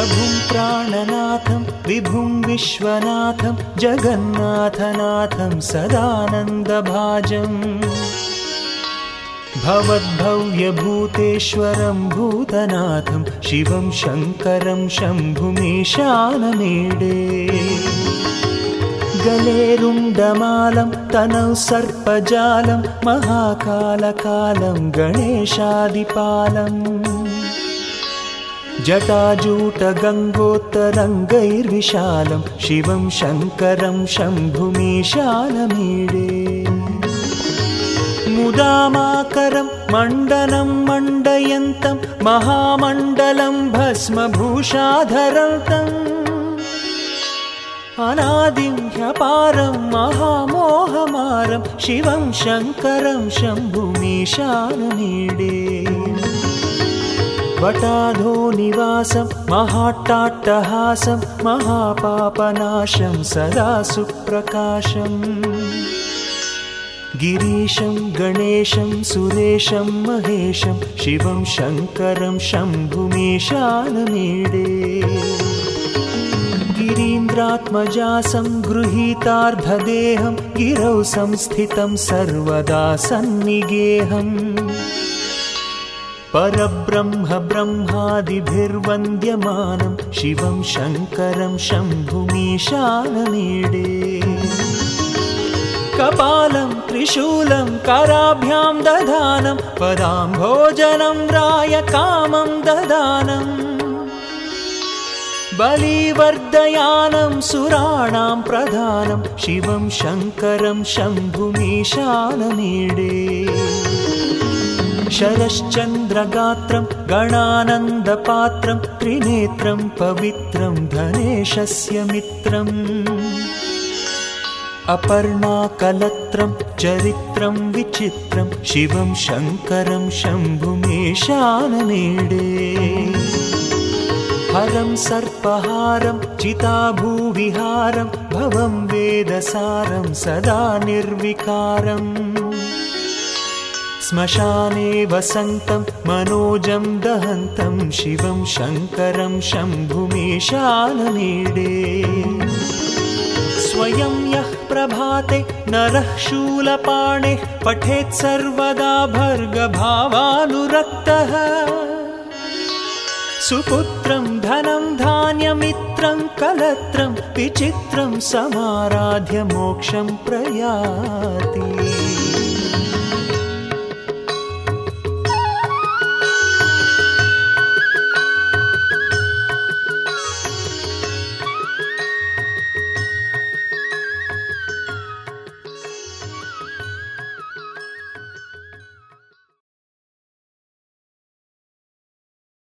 प्रभुं प्राणनाथं विभुं विश्वनाथं जगन्नाथनाथं सदानन्दभाजम् भवद्भव्यभूतेश्वरं भूतनाथं शिवं शङ्करं शम्भुमीशानमीडे गलेरुण्डमालं तनौ सर्पजालं महाकालकालं गणेशादिपालम् जटाजूटगङ्गोत्तरङ्गैर्विशालं शिवं शङ्करं शम्भुमीशानमीडे मुदामाकरं मण्डनं मण्डयन्तं महामण्डलं भस्मभूषाधरन्तम् अनादिं ह्यपारं महामोहमारं शिवं शङ्करं शम्भुमीशानमीडे वटाधो निवासं महाट्टाट्टहासं महापापनाशं सदा सुप्रकाशम् गिरीशं गणेशं सुरेशं महेशं शिवं शङ्करं शम्भुमीशानमीडे गिरीन्द्रात्मजासं गृहीतार्धदेहं गिरौ संस्थितं सर्वदा सन्निगेहम् परब्रह्म ब्रह्मादिभिर्वन्द्यमानं शिवं शङ्करं शम्भुमीशानमीडे कपालं त्रिशूलं कराभ्यां दधानं पदाम्भोजनं रायकामं ददानम् बलिवर्धयानं सुराणां प्रधानं शिवं शङ्करं शम्भुमीशानमीडे शरश्चन्द्रगात्रं गणानन्दपात्रं त्रिनेत्रं पवित्रं धनेशस्य मित्रम् अपर्णाकलत्रं चरित्रं विचित्रं शिवं शङ्करं शम्भुमीशानमीडे हरं सर्पहारं चिताभूविहारं भवं वेदसारं सदा निर्विकारम् श्मशाने वसन्तं मनोजं दहन्तं शिवं शङ्करं शम्भुमीशानमीडे स्वयं यः प्रभाते नरः शूलपाणिः पठेत् सर्वदा भर्गभावानुरक्तः सुपुत्रं धनं धान्यमित्रं कलत्रं विचित्रं समाराध्य मोक्षं प्रयाति।